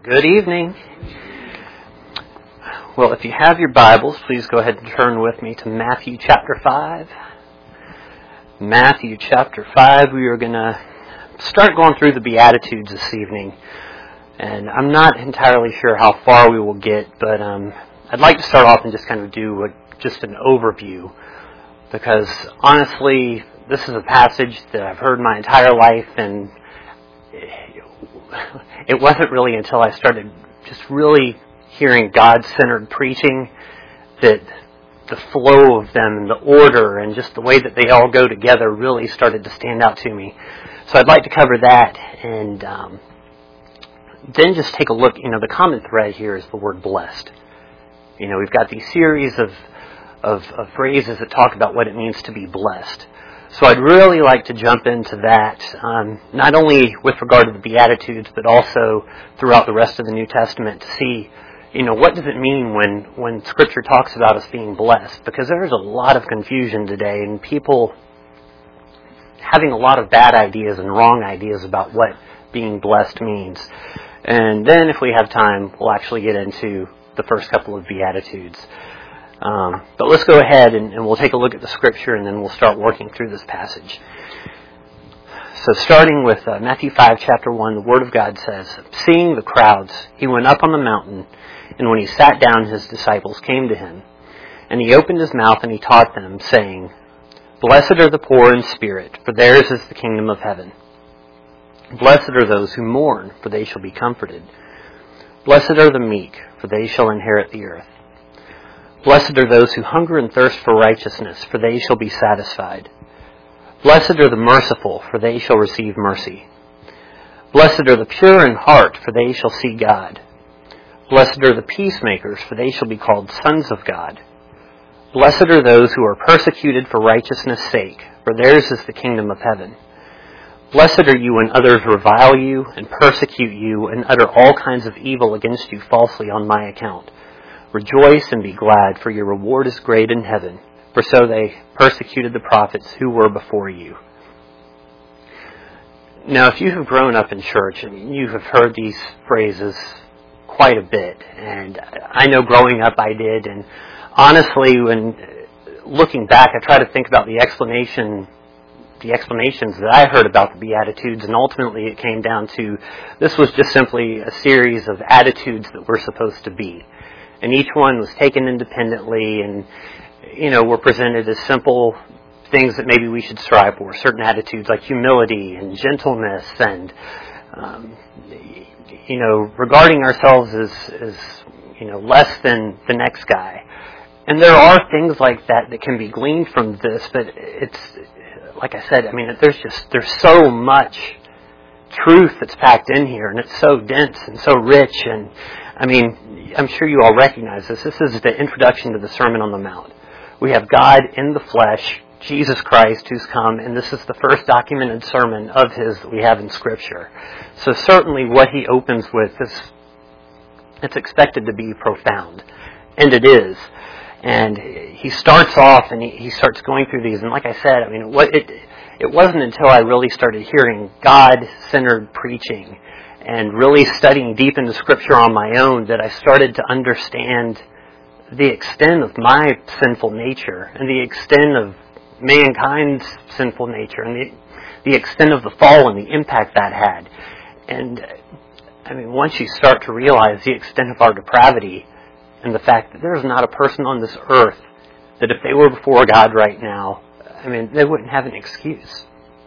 Good evening. Well, if you have your Bibles, please go ahead and turn with me to Matthew chapter 5. Matthew chapter 5, we are going to start going through the Beatitudes this evening. And I'm not entirely sure how far we will get, but I'd like to start off and just kind of do just an overview. Because honestly, this is a passage that I've heard my entire life, and it wasn't really until I started just really hearing God-centered preaching that the flow of them and the order and just the way that they all go together really started to stand out to me. So I'd like to cover that and then just take a look. The common thread here is the word blessed. We've got these series of phrases that talk about what it means to be blessed. So I'd really like to jump into that, not only with regard to the Beatitudes, but also throughout the rest of the New Testament to see, what does it mean when Scripture talks about us being blessed? Because there's a lot of confusion today and people having a lot of bad ideas and wrong ideas about what being blessed means. And then if we have time, we'll actually get into the first couple of Beatitudes. But let's go ahead and we'll take a look at the Scripture and then we'll start working through this passage. So starting with Matthew 5, chapter 1, the Word of God says, "Seeing the crowds, he went up on the mountain, and when he sat down, his disciples came to him. And he opened his mouth and he taught them, saying, 'Blessed are the poor in spirit, for theirs is the kingdom of heaven. Blessed are those who mourn, for they shall be comforted. Blessed are the meek, for they shall inherit the earth. Blessed are those who hunger and thirst for righteousness, for they shall be satisfied. Blessed are the merciful, for they shall receive mercy. Blessed are the pure in heart, for they shall see God. Blessed are the peacemakers, for they shall be called sons of God. Blessed are those who are persecuted for righteousness' sake, for theirs is the kingdom of heaven. Blessed are you when others revile you and persecute you and utter all kinds of evil against you falsely on my account. Rejoice and be glad, for your reward is great in heaven, for so they persecuted the prophets who were before you.'" Now, if you have grown up in church, you have heard these phrases quite a bit, and I know growing up I did, and honestly, when looking back, I try to think about the explanations that I heard about the Beatitudes, and ultimately it came down to this was just simply a series of attitudes that we're supposed to be. And each one was taken independently and, were presented as simple things that maybe we should strive for. Certain attitudes like humility and gentleness and, regarding ourselves as less than the next guy. And there are things like that can be gleaned from this, but it's, like I said, there's so much truth that's packed in here, and it's so dense and so rich, and I'm sure you all recognize this. This is the introduction to the Sermon on the Mount. We have God in the flesh, Jesus Christ, who's come, and this is the first documented sermon of His that we have in Scripture. So certainly what He opens with it's expected to be profound, and it is. And He starts off and He starts going through these, and like I said, it wasn't until I really started hearing God-centered preaching and really studying deep into Scripture on my own that I started to understand the extent of my sinful nature and the extent of mankind's sinful nature and the extent of the fall and the impact that had. And once you start to realize the extent of our depravity and the fact that there's not a person on this earth that if they were before God right now, they wouldn't have an excuse.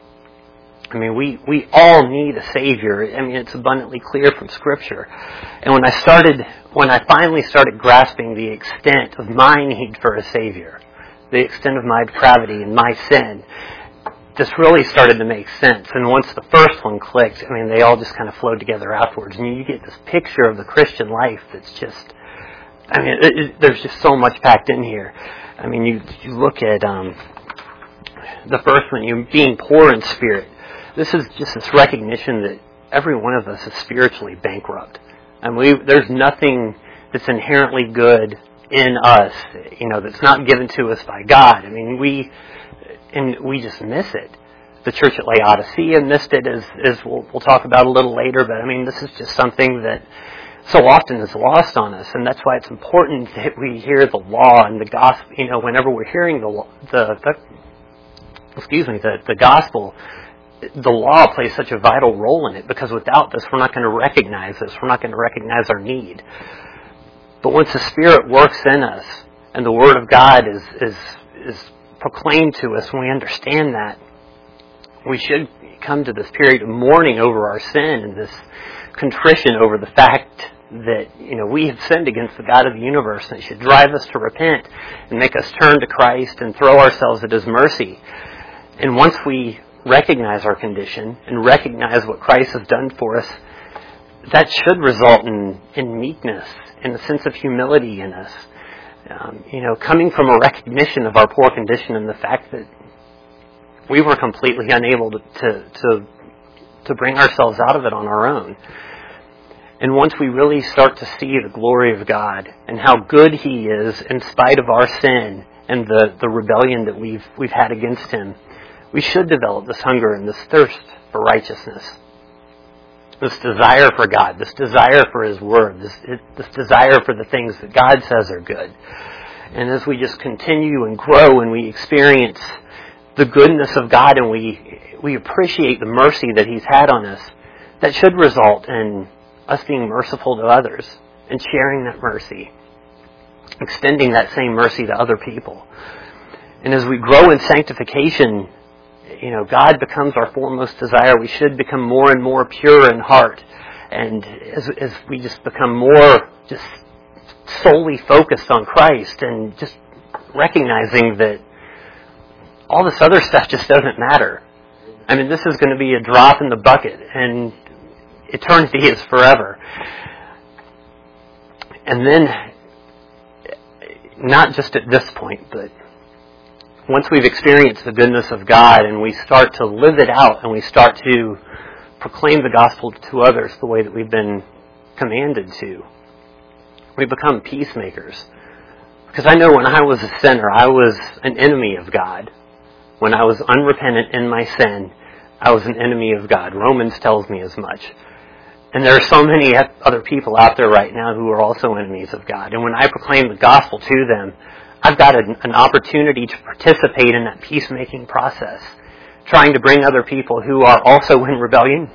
We all need a Savior. It's abundantly clear from Scripture. And when I finally started grasping the extent of my need for a Savior, the extent of my depravity and my sin, this really started to make sense. And once the first one clicked, they all just kind of flowed together afterwards. And you get this picture of the Christian life that's just, there's just so much packed in here. You look at the first one, you being poor in spirit. This is just this recognition that every one of us is spiritually bankrupt. There's nothing that's inherently good in us, that's not given to us by God. We just miss it. The church at Laodicea missed it, as we'll talk about a little later. But this is just something that so often is lost on us, and that's why it's important that we hear the law and the gospel. Whenever we're hearing the gospel, the law plays such a vital role in it, because without this, we're not going to recognize this. We're not going to recognize our need. But once the Spirit works in us and the Word of God is proclaimed to us, when we understand that, we should come to this period of mourning over our sin and this contrition over the fact that we have sinned against the God of the universe, and it should drive us to repent and make us turn to Christ and throw ourselves at His mercy. And once we recognize our condition and recognize what Christ has done for us, that should result in meekness and a sense of humility in us. Coming from a recognition of our poor condition and the fact that we were completely unable to bring ourselves out of it on our own. And once we really start to see the glory of God and how good He is in spite of our sin and the rebellion that we've had against Him, we should develop this hunger and this thirst for righteousness. This desire for God, this desire for His Word, this desire for the things that God says are good. And as we just continue and grow and we experience the goodness of God and we appreciate the mercy that He's had on us, that should result in us being merciful to others and sharing that mercy, extending that same mercy to other people. And as we grow in sanctification, God becomes our foremost desire. We should become more and more pure in heart. And as we just become more just solely focused on Christ and just recognizing that all this other stuff just doesn't matter. I mean, this is going to be a drop in the bucket, and eternity is forever. And then, not just at this point, but once we've experienced the goodness of God and we start to live it out and we start to proclaim the gospel to others the way that we've been commanded to, we become peacemakers. Because I know when I was a sinner, I was an enemy of God. When I was unrepentant in my sin, I was an enemy of God. Romans tells me as much. And there are so many other people out there right now who are also enemies of God. And when I proclaim the gospel to them, I've got an opportunity to participate in that peacemaking process, trying to bring other people who are also in rebellion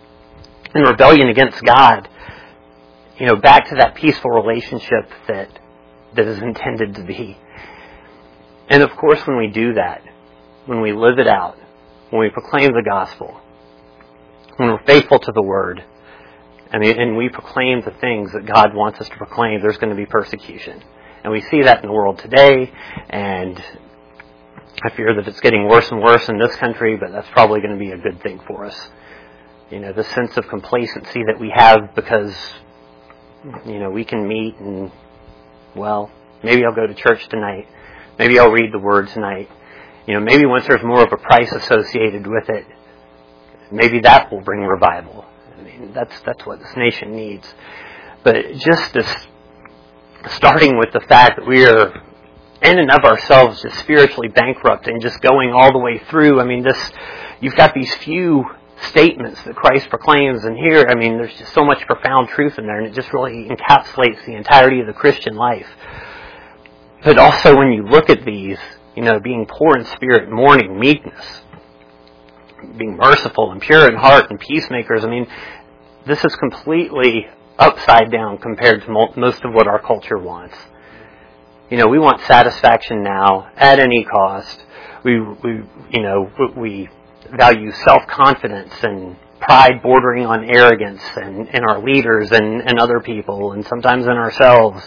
against God, back to that peaceful relationship that is intended to be. And of course, when we do that, when we live it out, when we proclaim the gospel, when we're faithful to the Word, and we proclaim the things that God wants us to proclaim, there's going to be persecution. And we see that in the world today, and I fear that it's getting worse and worse in this country, but that's probably going to be a good thing for us. The sense of complacency that we have because, we can meet and, well, maybe I'll go to church tonight. Maybe I'll read the Word tonight. Maybe once there's more of a price associated with it, maybe that will bring revival. I mean, that's what this nation needs. But just this, starting with the fact that we are in and of ourselves just spiritually bankrupt and just going all the way through. I mean, you've got these few statements that Christ proclaims, and here, I mean, there's just so much profound truth in there, and it just really encapsulates the entirety of the Christian life. But also when you look at these, being poor in spirit, mourning, meekness, being merciful and pure in heart and peacemakers, I mean, this is completely upside down compared to most of what our culture wants. We want satisfaction now at any cost. We value self-confidence and pride bordering on arrogance in our leaders and other people, and sometimes in ourselves.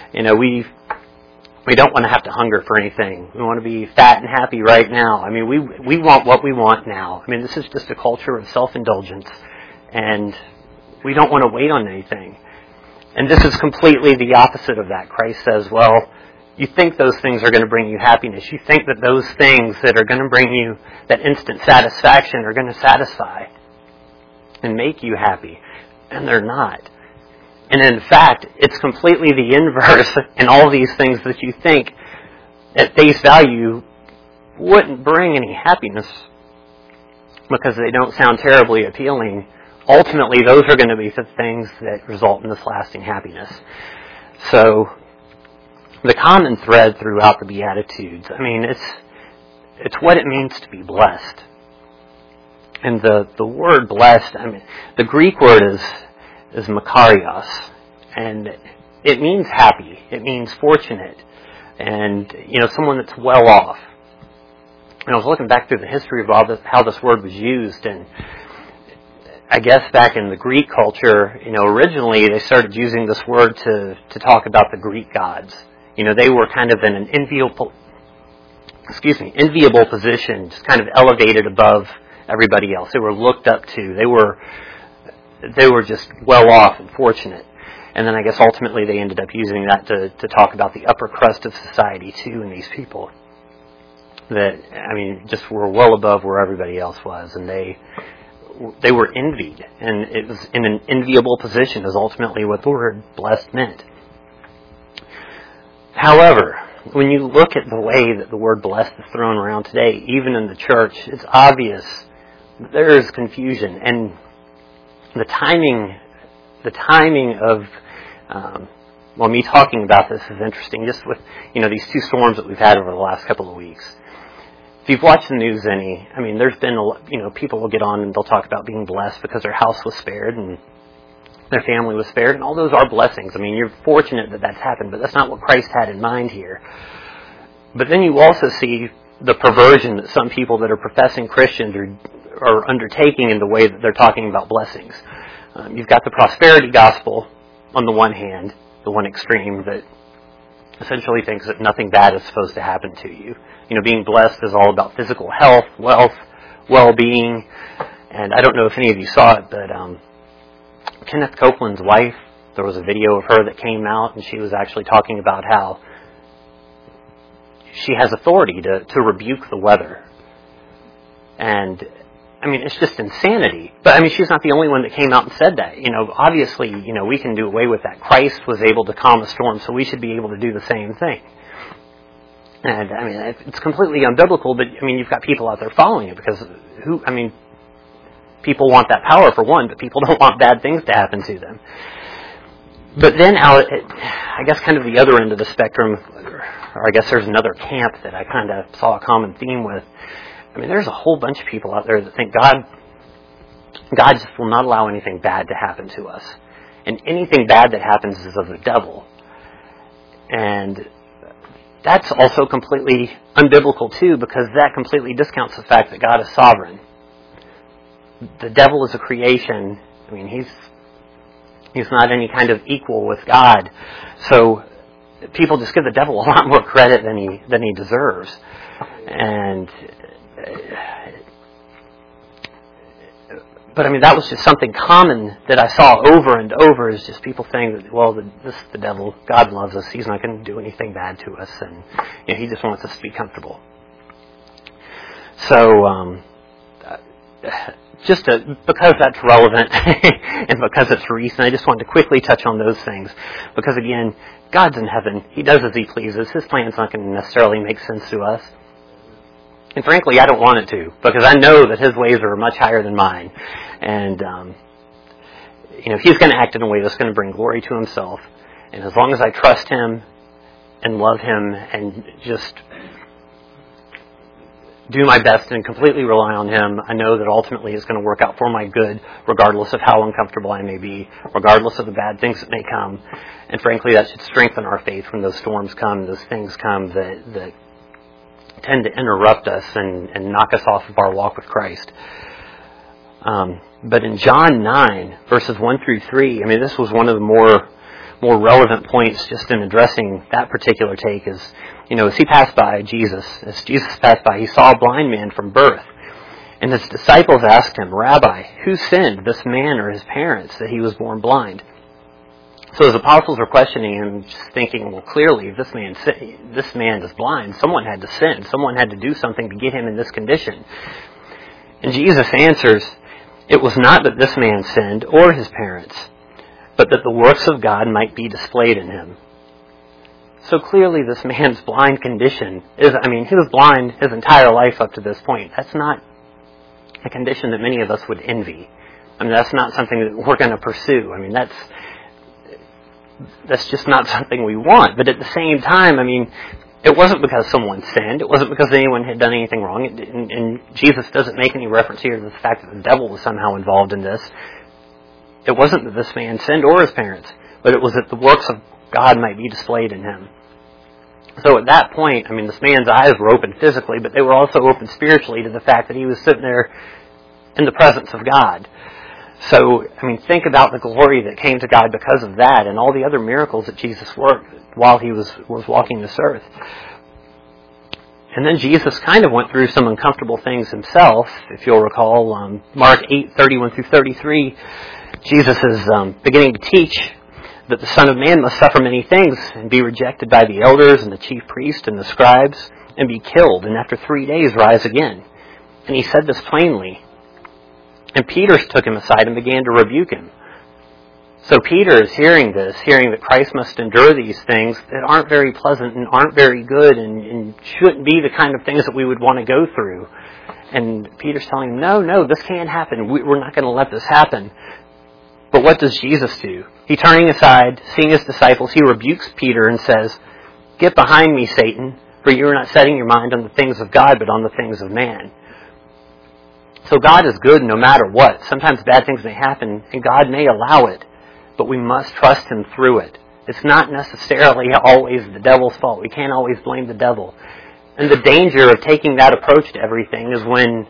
We don't want to have to hunger for anything. We want to be fat and happy right now. I mean, we want what we want now. I mean, this is just a culture of self-indulgence, and we don't want to wait on anything. And this is completely the opposite of that. Christ says, well, you think those things are going to bring you happiness. You think that those things that are going to bring you that instant satisfaction are going to satisfy and make you happy. And they're not. And in fact, it's completely the inverse in all these things that you think at face value wouldn't bring any happiness because they don't sound terribly appealing ultimately those are going to be the things that result in this lasting happiness. So the common thread throughout the Beatitudes, I mean, it's what it means to be blessed. And the word blessed, I mean, the Greek word is makarios, and it means happy. It means fortunate, and someone that's well off. And I was looking back through the history of how this word was used, and I guess back in the Greek culture, originally they started using this word to talk about the Greek gods. They were kind of in an enviable position, just kind of elevated above everybody else. They were looked up to. They were just well off and fortunate. And then I guess ultimately they ended up using that to talk about the upper crust of society too, and these people that, I mean, just were well above where everybody else was, and they were envied, and it was in an enviable position is ultimately what the word blessed meant. However, when you look at the way that the word blessed is thrown around today, even in the church, it's obvious that there is confusion, and the timing of me talking about this is interesting, just with these two storms that we've had over the last couple of weeks. If you've watched the news any, I mean, there's been people will get on and they'll talk about being blessed because their house was spared and their family was spared, and all those are blessings. I mean, you're fortunate that that's happened, but that's not what Christ had in mind here. But then you also see the perversion that some people that are professing Christians are undertaking in the way that they're talking about blessings. You've got the prosperity gospel on the one hand, the one extreme that essentially thinks that nothing bad is supposed to happen to you. Being blessed is all about physical health, wealth, well-being, and I don't know if any of you saw it, but Kenneth Copeland's wife, there was a video of her that came out, and she was actually talking about how she has authority to rebuke the weather. And, I mean, it's just insanity. But, I mean, she's not the only one that came out and said that. Obviously, we can do away with that. Christ was able to calm a storm, so we should be able to do the same thing. And, I mean, it's completely unbiblical, but, I mean, you've got people out there following it because people want that power for one, but people don't want bad things to happen to them. But then I guess kind of the other end of the spectrum, or I guess there's another camp that I kind of saw a common theme with. I mean, there's a whole bunch of people out there that think God just will not allow anything bad to happen to us. And anything bad that happens is of the devil. And that's also completely unbiblical too, because that completely discounts the fact that God is sovereign. The devil is a creation. I mean, he's not any kind of equal with God. So people just give the devil a lot more credit than he deserves. And but I mean, that was just something common that I saw over and over, is just people saying that, well, this is the devil. God loves us. He's not going to do anything bad to us, and he just wants us to be comfortable. So because that's relevant and because it's recent, I just wanted to quickly touch on those things. Because again, God's in heaven. He does as He pleases. His plan's not going to necessarily make sense to us. And frankly, I don't want it to, because I know that His ways are much higher than mine. And, He's going to act in a way that's going to bring glory to Himself. And as long as I trust Him and love Him and just do my best and completely rely on Him, I know that ultimately it's going to work out for my good, regardless of how uncomfortable I may be, regardless of the bad things that may come. And frankly, that should strengthen our faith when those storms come, those things come that tend to interrupt us and knock us off of our walk with Christ. But in John 9, verses 1 through 3, I mean, this was one of the more relevant points just in addressing that particular take is, as Jesus passed by, He saw a blind man from birth. And His disciples asked Him, "Rabbi, who sinned, this man or his parents, that he was born blind?" So His apostles are questioning Him, just thinking, well, clearly, if this man is blind, someone had to sin. Someone had to do something to get him in this condition. And Jesus answers, "It was not that this man sinned or his parents, but that the works of God might be displayed in him." So clearly this man's blind condition he was blind his entire life up to this point. That's not a condition that many of us would envy. I mean, that's not something that we're going to pursue. I mean, that's just not something we want. But at the same time, I mean, it wasn't because someone sinned. It wasn't because anyone had done anything wrong. And Jesus doesn't make any reference here to the fact that the devil was somehow involved in this. It wasn't that this man sinned or his parents, but it was that the works of God might be displayed in him. So at that point, I mean, this man's eyes were open physically, but they were also open spiritually to the fact that he was sitting there in the presence of God. So, I mean, think about the glory that came to God because of that and all the other miracles that Jesus worked while he was walking this earth. And then Jesus kind of went through some uncomfortable things himself. If you'll recall, Mark 8:31 through 33, Jesus is beginning to teach that the Son of Man must suffer many things and be rejected by the elders and the chief priests and the scribes and be killed and after 3 days rise again. And he said this plainly. And Peter took him aside and began to rebuke him. So Peter is hearing this, hearing that Christ must endure these things that aren't very pleasant and aren't very good and shouldn't be the kind of things that we would want to go through. And Peter's telling him, no, this can't happen. We're not going to let this happen. But what does Jesus do? He, turning aside, seeing his disciples, he rebukes Peter and says, "Get behind me, Satan, for you are not setting your mind on the things of God, but on the things of man." So God is good no matter what. Sometimes bad things may happen, and God may allow it, but we must trust Him through it. It's not necessarily always the devil's fault. We can't always blame the devil. And the danger of taking that approach to everything is when,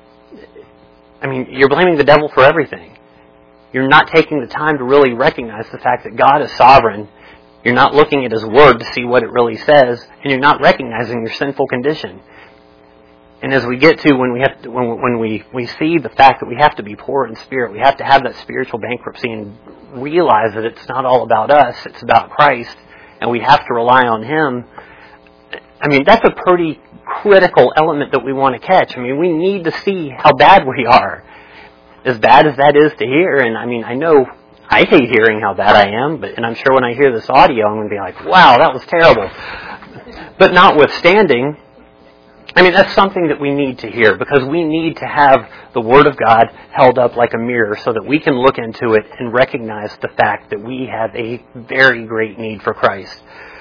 you're blaming the devil for everything. You're not taking the time to really recognize the fact that God is sovereign. You're not looking at His Word to see what it really says, and you're not recognizing your sinful condition. And as we get to when we see the fact that we have to be poor in spirit, we have to have that spiritual bankruptcy and realize that it's not all about us, it's about Christ, and we have to rely on Him. That's a pretty critical element that we want to catch. We need to see how bad we are. As bad as that is to hear, and I know I hate hearing how bad I am, and I'm sure when I hear this audio, I'm going to be like, wow, that was terrible. But notwithstanding, that's something that we need to hear, because we need to have the Word of God held up like a mirror so that we can look into it and recognize the fact that we have a very great need for Christ.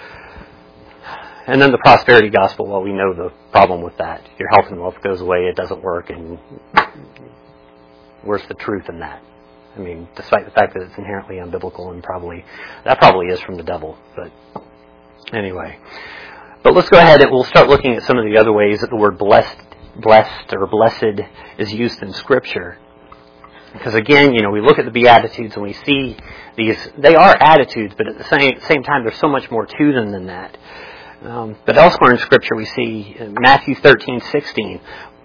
And then the prosperity gospel, well, we know the problem with that. Your health and wealth goes away, it doesn't work, and where's the truth in that? Despite the fact that it's inherently unbiblical, and that probably is from the devil. But anyway. But let's go ahead and we'll start looking at some of the other ways that the word blessed or blessed is used in Scripture. Because again, we look at the Beatitudes and we see they are attitudes, but at the same time there's so much more to them than that. But elsewhere in Scripture we see Matthew 13:16.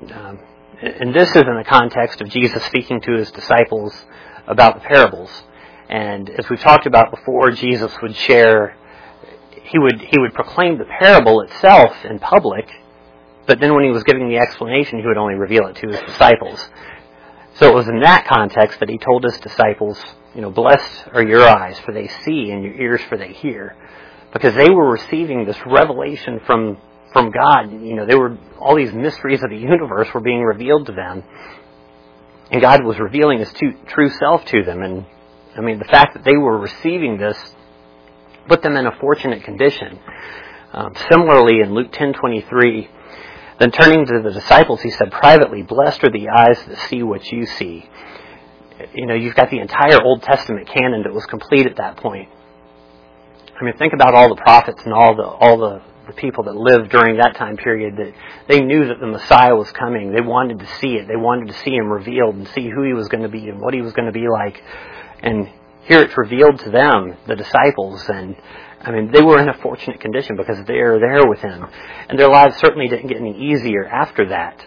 And this is in the context of Jesus speaking to His disciples about the parables. And as we've talked about before, Jesus would share... He would proclaim the parable itself in public, but then when He was giving the explanation, He would only reveal it to His disciples. So it was in that context that He told His disciples, blessed are your eyes, for they see, and your ears, for they hear. Because they were receiving this revelation from God. All these mysteries of the universe were being revealed to them, and God was revealing His true self to them. And the fact that they were receiving this put them in a fortunate condition. Similarly, in Luke 10:23, then turning to the disciples, He said privately, "Blessed are the eyes that see what you see." You've got the entire Old Testament canon that was complete at that point. Think about all the prophets and all the people that lived during that time period, that they knew that the Messiah was coming. They wanted to see it. They wanted to see Him revealed and see who He was going to be and what He was going to be like. And here it's revealed to them, the disciples, and they were in a fortunate condition because they are there with Him. And their lives certainly didn't get any easier after that.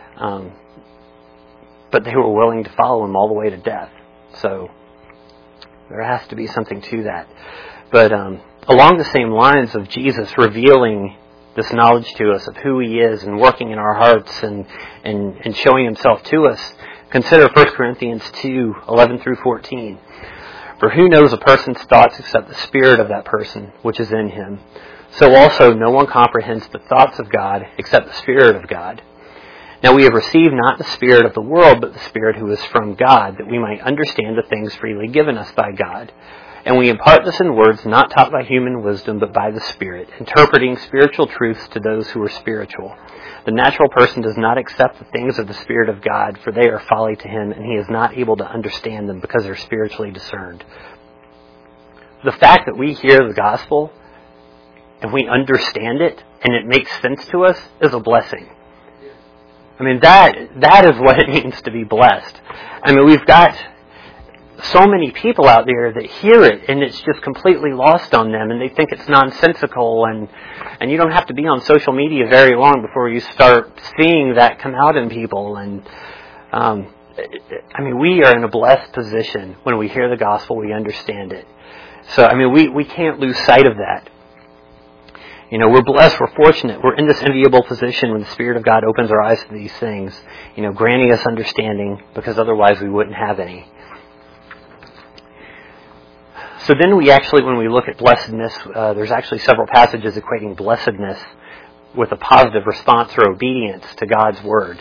But they were willing to follow Him all the way to death. So there has to be something to that. But along the same lines of Jesus revealing this knowledge to us of who He is and working in our hearts and showing Himself to us, consider 1 Corinthians 2:11 through 14. For who knows a person's thoughts except the spirit of that person which is in him? So also no one comprehends the thoughts of God except the Spirit of God. Now we have received not the Spirit of the world, but the Spirit who is from God, that we might understand the things freely given us by God. And we impart this in words not taught by human wisdom, but by the Spirit, interpreting spiritual truths to those who are spiritual. The natural person does not accept the things of the Spirit of God, for they are folly to him, and he is not able to understand them because they're spiritually discerned. The fact that we hear the gospel and we understand it and it makes sense to us is a blessing. I mean, that is what it means to be blessed. I mean, we've got so many people out there that hear it and it's just completely lost on them and they think it's nonsensical, and you don't have to be on social media very long before you start seeing that come out in people. And I mean, we are in a blessed position when we hear the gospel, we understand it. So, I mean, we can't lose sight of that. You know, we're blessed, we're fortunate, we're in this enviable position when the Spirit of God opens our eyes to these things, you know, granting us understanding, because otherwise we wouldn't have any. So then we actually, when we look at blessedness, there's actually several passages equating blessedness with a positive response or obedience to God's Word.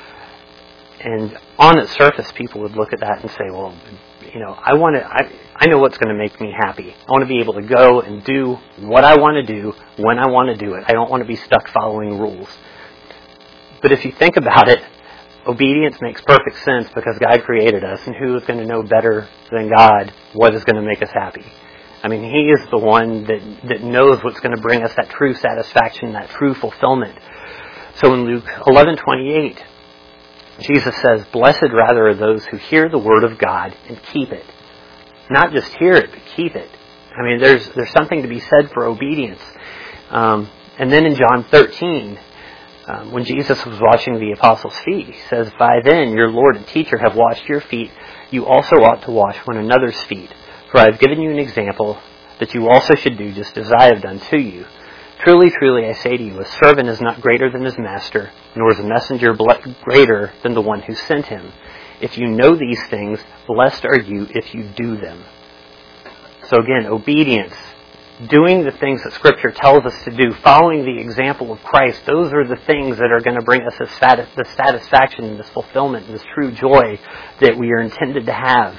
And on its surface, people would look at that and say, well, you know, I know what's going to make me happy. I want to be able to go and do what I want to do when I want to do it. I don't want to be stuck following rules. But if you think about it, obedience makes perfect sense because God created us, and who is going to know better than God what is going to make us happy? I mean, He is the one that knows what's going to bring us that true satisfaction, that true fulfillment. So in Luke 11:28, Jesus says, "Blessed rather are those who hear the word of God and keep it." Not just hear it, but keep it. I mean, there's something to be said for obedience. And then in John 13, when Jesus was washing the apostles' feet, He says, "By then your Lord and teacher have washed your feet. You also ought to wash one another's feet. For I have given you an example that you also should do just as I have done to you. Truly, truly, I say to you, a servant is not greater than his master, nor is a messenger greater than the one who sent him. If you know these things, blessed are you if you do them." So again, obedience, doing the things that Scripture tells us to do, following the example of Christ, those are the things that are going to bring us the satisfaction and this fulfillment and this true joy that we are intended to have.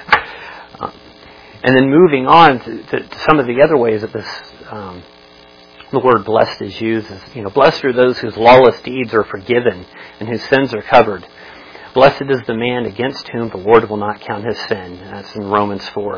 And then moving on to some of the other ways that this the word blessed is used, is, you know, blessed are those whose lawless deeds are forgiven and whose sins are covered. Blessed is the man against whom the Lord will not count his sin. That's in Romans 4.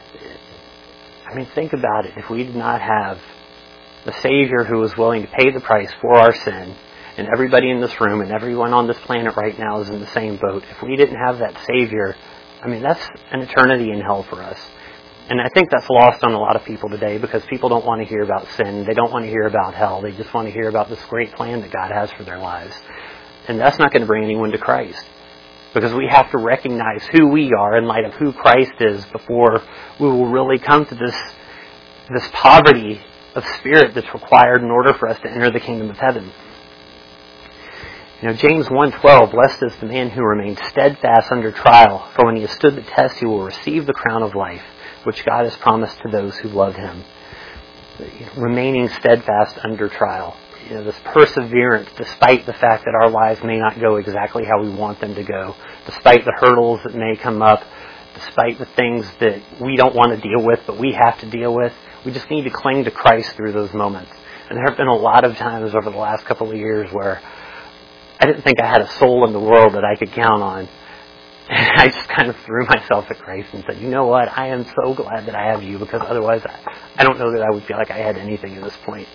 I mean, think about it. If we did not have the Savior who was willing to pay the price for our sin, and everybody in this room and everyone on this planet right now is in the same boat, if we didn't have that Savior, I mean, that's an eternity in hell for us. And I think that's lost on a lot of people today because people don't want to hear about sin. They don't want to hear about hell. They just want to hear about this great plan that God has for their lives. And that's not going to bring anyone to Christ, because we have to recognize who we are in light of who Christ is before we will really come to this poverty of spirit that's required in order for us to enter the kingdom of heaven. You know, James 1:12, "Blessed is the man who remains steadfast under trial, for when he has stood the test, he will receive the crown of life, which God has promised to those who love Him." Remaining steadfast under trial. You know, this perseverance despite the fact that our lives may not go exactly how we want them to go, despite the hurdles that may come up, despite the things that we don't want to deal with but we have to deal with. We just need to cling to Christ through those moments. And there have been a lot of times over the last couple of years where I didn't think I had a soul in the world that I could count on. And I just kind of threw myself at Christ and said, you know what, I am so glad that I have you, because otherwise I don't know that I would feel like I had anything at this point.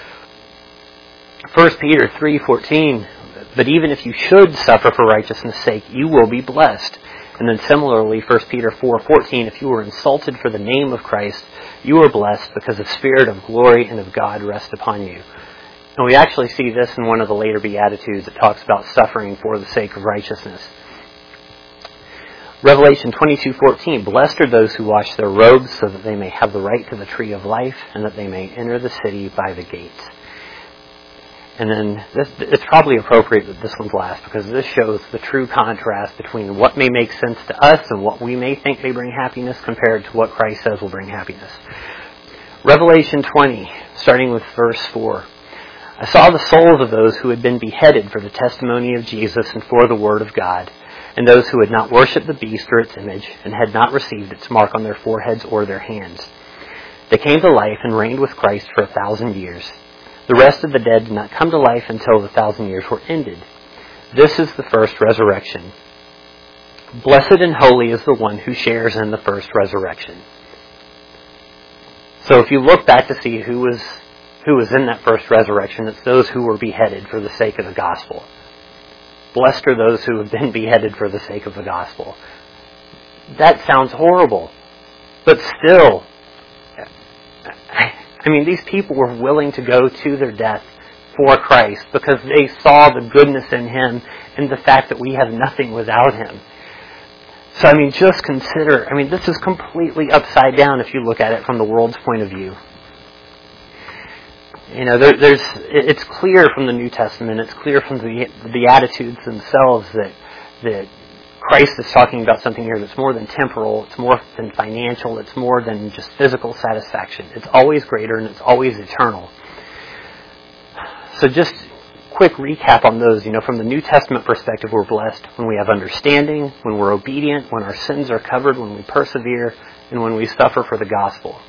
1 Peter 3:14, "But even if you should suffer for righteousness' sake, you will be blessed." And then similarly, 1 Peter 4:14, "If you are insulted for the name of Christ, you are blessed, because the Spirit of glory and of God rests upon you." And we actually see this in one of the later Beatitudes that talks about suffering for the sake of righteousness. Revelation 22:14, "Blessed are those who wash their robes, so that they may have the right to the tree of life, and that they may enter the city by the gates." And then it's probably appropriate that this one's last, because this shows the true contrast between what may make sense to us and what we may think may bring happiness compared to what Christ says will bring happiness. Revelation 20, starting with verse 4. I saw the souls of those who had been beheaded for the testimony of Jesus and for the word of God, and those who had not worshipped the beast or its image, and had not received its mark on their foreheads or their hands. They came to life and reigned with Christ for 1,000 years. The rest of the dead did not come to life until the 1,000 years were ended. This is the first resurrection. Blessed and holy is the one who shares in the first resurrection. So if you look back to see who was in that first resurrection, it's those who were beheaded for the sake of the gospel. Blessed are those who have been beheaded for the sake of the gospel. That sounds horrible. But still, I mean, these people were willing to go to their death for Christ because they saw the goodness in Him and the fact that we have nothing without Him. So, I mean, just consider, this is completely upside down if you look at it from the world's point of view. You know, it's clear from the New Testament, it's clear from the attitudes themselves that Christ is talking about something here that's more than temporal, it's more than financial, it's more than just physical satisfaction. It's always greater and it's always eternal. So just quick recap on those. You know, from the New Testament perspective, we're blessed when we have understanding, when we're obedient, when our sins are covered, when we persevere, and when we suffer for the gospel.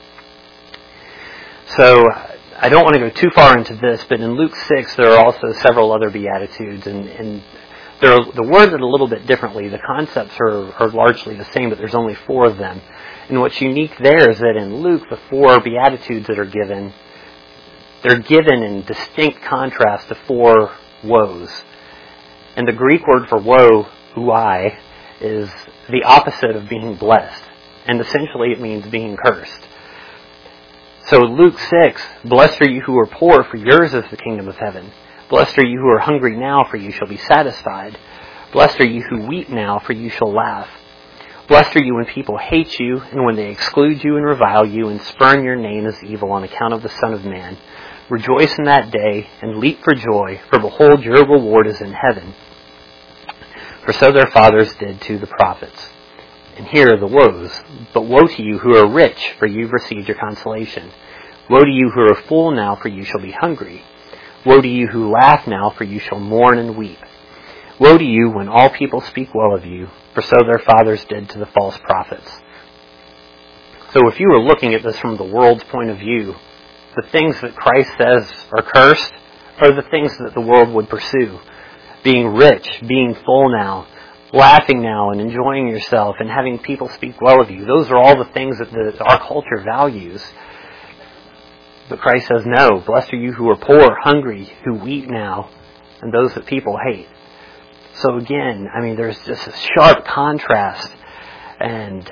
So, I don't want to go too far into this, but in Luke 6 there are also several other Beatitudes, and they're worded a little bit differently. The concepts are largely the same, but there's only 4 of them. And what's unique there is that in Luke, the 4 Beatitudes that are given, they're given in distinct contrast to 4 woes. And the Greek word for woe, ouai, is the opposite of being blessed. And essentially it means being cursed. So Luke 6, blessed are you who are poor, for yours is the kingdom of heaven. Blessed are you who are hungry now, for you shall be satisfied. Blessed are you who weep now, for you shall laugh. Blessed are you when people hate you, and when they exclude you and revile you, and spurn your name as evil on account of the Son of Man. Rejoice in that day, and leap for joy, for behold, your reward is in heaven. For so their fathers did to the prophets. And here are the woes. But woe to you who are rich, for you've received your consolation. Woe to you who are full now, for you shall be hungry. Woe to you who laugh now, for you shall mourn and weep. Woe to you when all people speak well of you, for so their fathers did to the false prophets. So if you were looking at this from the world's point of view, the things that Christ says are cursed are the things that the world would pursue. Being rich, being full now, laughing now and enjoying yourself and having people speak well of you. Those are all the things that our culture values. But Christ says, no, blessed are you who are poor, hungry, who weep now, and those that people hate. So again, there's just a sharp contrast. And,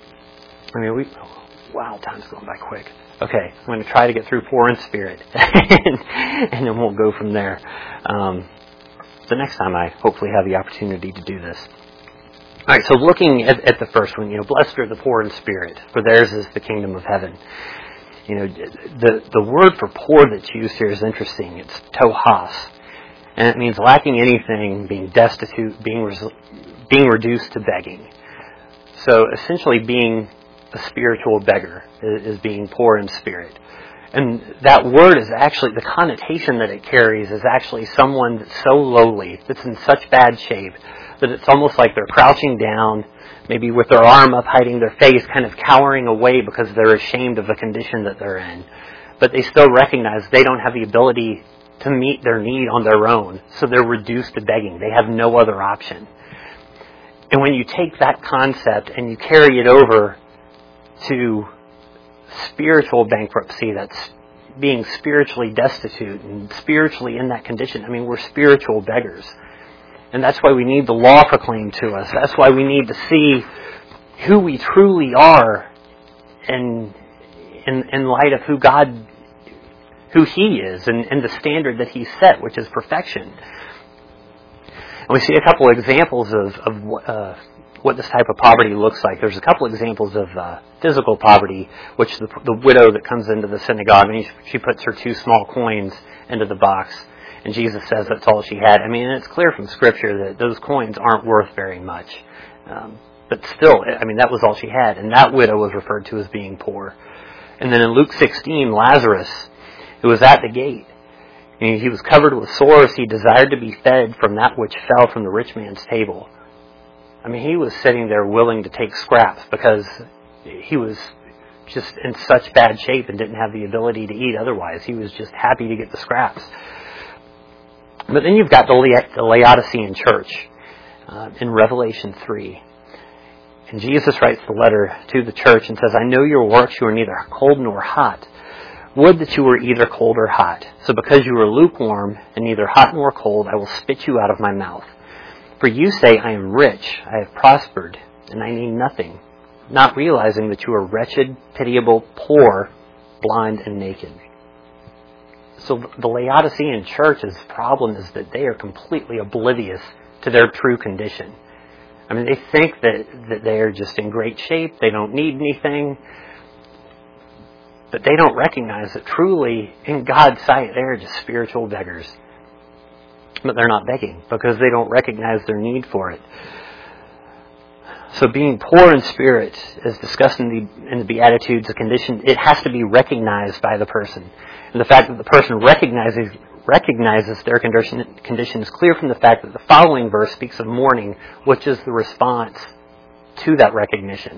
wow, time's going by quick. Okay, I'm going to try to get through poor in spirit, and then we'll go from there. The next time I hopefully have the opportunity to do this. All right, so looking at the first one, blessed are the poor in spirit, for theirs is the kingdom of heaven. The word for poor that's used here is interesting. It's tohas, and it means lacking anything, being destitute, being reduced to begging. So essentially being a spiritual beggar is being poor in spirit. And that word is actually, the connotation that it carries is actually someone that's so lowly, that's in such bad shape, that it's almost like they're crouching down, maybe with their arm up, hiding their face, kind of cowering away because they're ashamed of the condition that they're in. But they still recognize they don't have the ability to meet their need on their own, so they're reduced to begging. They have no other option. And when you take that concept and you carry it over to spiritual bankruptcy, that's being spiritually destitute and spiritually in that condition. We're spiritual beggars. And that's why we need the law proclaimed to us. That's why we need to see who we truly are in light of who He is and the standard that He set, which is perfection. And we see a couple of examples of what this type of poverty looks like. There's a couple examples of physical poverty, which the widow that comes into the synagogue, she puts her 2 small coins into the box, and Jesus says that's all she had. It's clear from Scripture that those coins aren't worth very much. But still, that was all she had, and that widow was referred to as being poor. And then in Luke 16, Lazarus, who was at the gate, And he was covered with sores. He desired to be fed from that which fell from the rich man's table. I mean, he was sitting there willing to take scraps because he was just in such bad shape and didn't have the ability to eat otherwise. He was just happy to get the scraps. But then you've got the Laodicean church in Revelation 3. And Jesus writes the letter to the church and says, I know your works, you are neither cold nor hot. Would that you were either cold or hot. So because you are lukewarm and neither hot nor cold, I will spit you out of my mouth. For you say, I am rich, I have prospered, and I need nothing, not realizing that you are wretched, pitiable, poor, blind, and naked. So the Laodicean church's problem is that they are completely oblivious to their true condition. I mean, they think that they are just in great shape, they don't need anything, but they don't recognize that truly, in God's sight, they are just spiritual beggars. But they're not begging because they don't recognize their need for it. So being poor in spirit, as discussed in the Beatitudes, a condition, it has to be recognized by the person. And the fact that the person recognizes their condition is clear from the fact that the following verse speaks of mourning, which is the response to that recognition.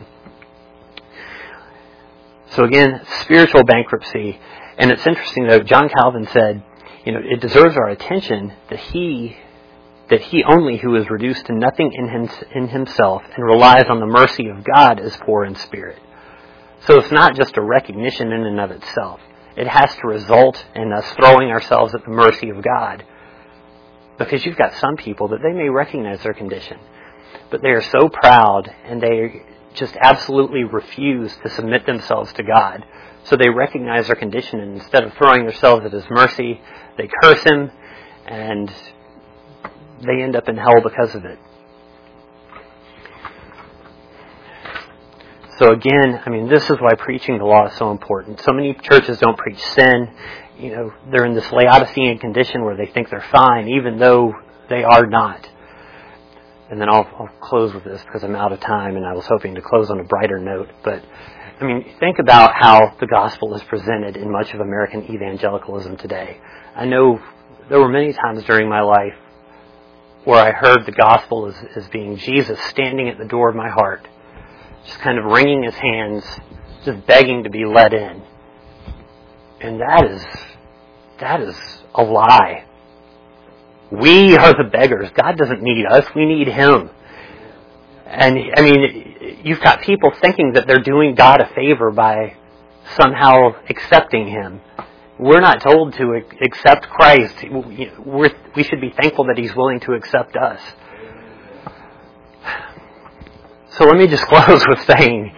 So again, spiritual bankruptcy. And it's interesting though, John Calvin said, it deserves our attention that he only who is reduced to nothing in himself and relies on the mercy of God is poor in spirit. So it's not just a recognition in and of itself. It has to result in us throwing ourselves at the mercy of God. Because you've got some people that they may recognize their condition, but they are so proud and they just absolutely refuse to submit themselves to God. So they recognize their condition, and instead of throwing themselves at His mercy, they curse Him, and they end up in hell because of it. So again, this is why preaching the law is so important. So many churches don't preach sin. They're in this Laodicean condition where they think they're fine, even though they are not. And then I'll close with this because I'm out of time, and I was hoping to close on a brighter note. But think about how the gospel is presented in much of American evangelicalism today. I know there were many times during my life where I heard the gospel as being Jesus standing at the door of my heart, just kind of wringing His hands, just begging to be let in. And that is a lie. We are the beggars. God doesn't need us. We need Him. And you've got people thinking that they're doing God a favor by somehow accepting Him. We're not told to accept Christ. We should be thankful that He's willing to accept us. So let me just close with saying,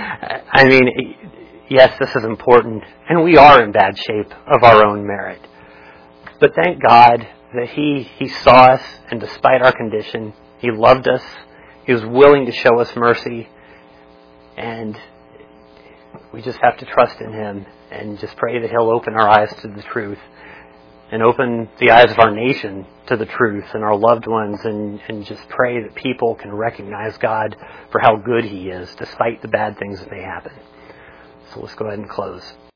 yes, this is important, and we are in bad shape of our own merit. But thank God that He saw us, and despite our condition, He loved us. He was willing to show us mercy, and we just have to trust in Him and just pray that He'll open our eyes to the truth and open the eyes of our nation to the truth and our loved ones, and just pray that people can recognize God for how good He is despite the bad things that may happen. So let's go ahead and close.